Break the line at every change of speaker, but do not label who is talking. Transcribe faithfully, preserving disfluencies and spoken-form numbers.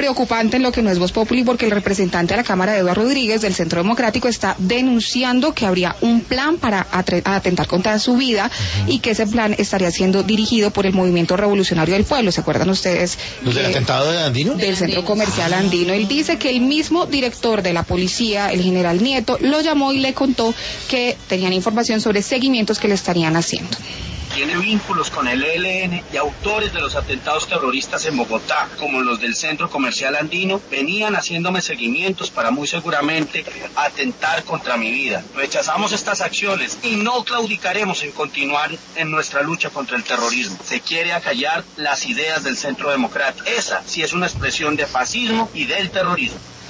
preocupante en lo que no es Voz Populi, porque el representante de la Cámara, Eduardo Rodríguez, del Centro Democrático, está denunciando que habría un plan para atentar contra su vida uh-huh. y que ese plan estaría siendo dirigido por el Movimiento Revolucionario del Pueblo. ¿Se acuerdan ustedes?
¿Los del atentado de Andino?
Del Centro Comercial Andino. Él dice que el mismo director de la policía, el general Nieto, lo llamó y le contó que tenían información sobre seguimientos que le estarían haciendo.
Tiene vínculos con el E L N y autores de los atentados terroristas en Bogotá, como los del Centro Comercial Andino, venían haciéndome seguimientos para muy seguramente atentar contra mi vida. Rechazamos estas acciones y no claudicaremos en continuar en nuestra lucha contra el terrorismo. Se quiere acallar las ideas del Centro Democrático. Esa sí es una expresión de fascismo y del terrorismo.